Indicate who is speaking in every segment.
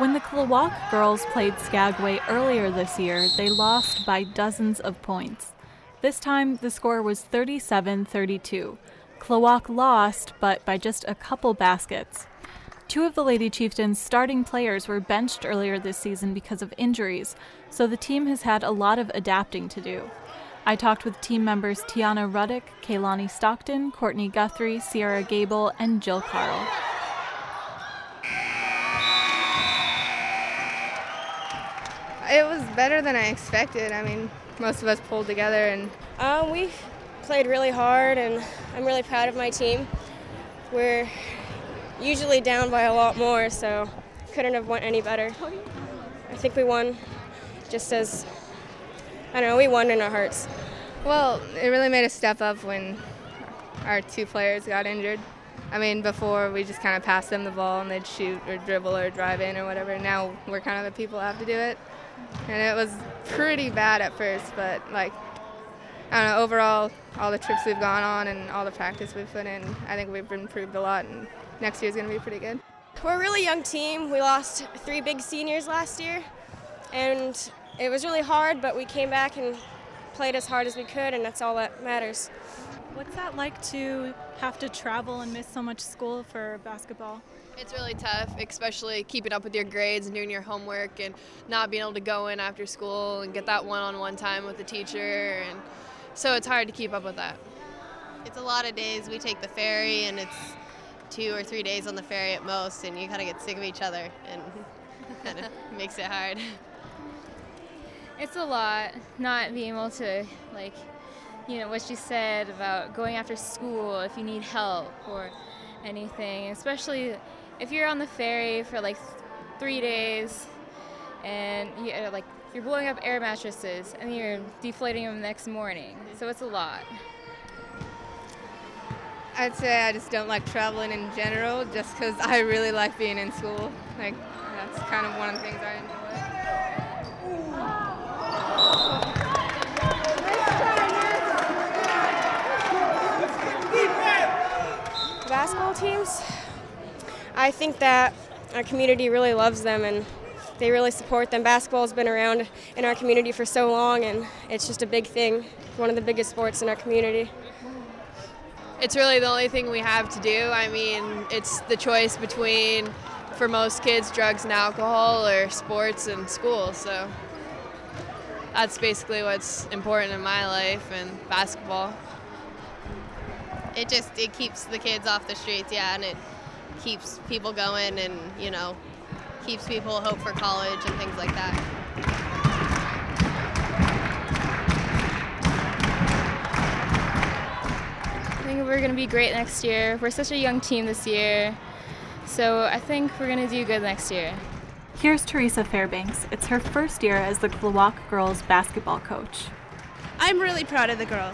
Speaker 1: When the Klawock girls played Skagway earlier this year, they lost by dozens of points. This time, the score was 37-32. Klawock lost, but by just a couple baskets. Two of the Lady Chieftains' starting players were benched earlier this season because of injuries, so the team has had a lot of adapting to do. I talked with team members Tiana Ruddick, Kaylani Stockton, Courtney Guthrie, Sierra Gable, and Jill Carl.
Speaker 2: It was better than I expected. I mean, most of us pulled together and
Speaker 3: we played really hard, and I'm really proud of my team. We're usually down by a lot more, so couldn't have went any better. I think we won just as, we won in our hearts.
Speaker 2: Well, it really made us step up when our two players got injured. I mean, before we just kind of passed them the ball and they'd shoot or dribble or drive in or whatever. Now we're kind of the people who have to do it. And it was pretty bad at first, but overall, all the trips we've gone on and all the practice we've put in, I think we've improved a lot, and next year's going to be pretty good.
Speaker 3: We're a really young team. We lost 3 big seniors last year, and it was really hard, but we came back and played as hard as we could, and that's all that matters.
Speaker 1: What's that like to have to travel and miss so much school for basketball?
Speaker 4: It's really tough, especially keeping up with your grades and doing your homework and not being able to go in after school and get that one-on-one time with the teacher. And so it's hard to keep up with that.
Speaker 5: It's a lot of days. We take the ferry, and it's 2 or 3 days on the ferry at most, and you kind of get sick of each other, and kind of makes it hard.
Speaker 6: It's a lot not being able to, what you said about going after school if you need help or anything, especially if you're on the ferry for 3 days and you're blowing up air mattresses and you're deflating them the next morning. So it's a lot.
Speaker 2: I'd say I just don't like traveling in general just because I really like being in school. That's kind of one of the things I enjoy.
Speaker 3: Basketball teams, I think that our community really loves them and they really support them. Basketball's been around in our community for so long, and it's just a big thing, one of the biggest sports in our community.
Speaker 4: It's really the only thing we have to do. I mean, it's the choice between, for most kids, drugs and alcohol or sports and school. So that's basically what's important in my life, and basketball.
Speaker 5: It keeps the kids off the streets, and it keeps people going and, keeps people hope for college and things like that.
Speaker 6: I think we're going to be great next year. We're such a young team this year, so I think we're going to do good next year.
Speaker 1: Here's Teresa Fairbanks. It's her first year as the Klawock girls basketball coach.
Speaker 7: I'm really proud of the girls.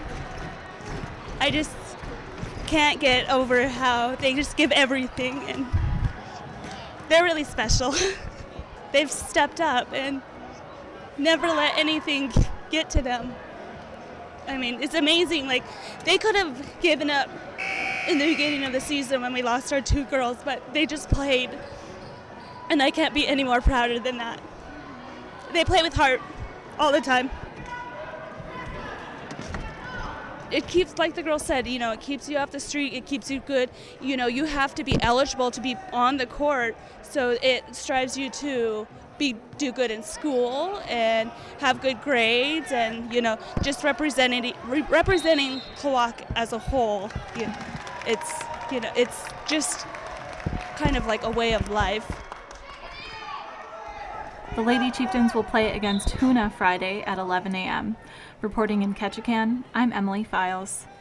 Speaker 7: I just can't get over how they just give everything, and they're really special. They've stepped up and never let anything get to them. I mean, it's amazing. They could have given up in the beginning of the season when we lost our 2 girls, but they just played, and I can't be any more prouder than that. They play with heart all the time. It keeps, like the girl said, it keeps you off the street, it keeps you good. You have to be eligible to be on the court, so it strives you to do good in school and have good grades, and, just representing Klawock as a whole. It's just kind of like a way of life.
Speaker 1: The Lady Chieftains will play against Hoonah Friday at 11 a.m. Reporting in Ketchikan, I'm Emily Files.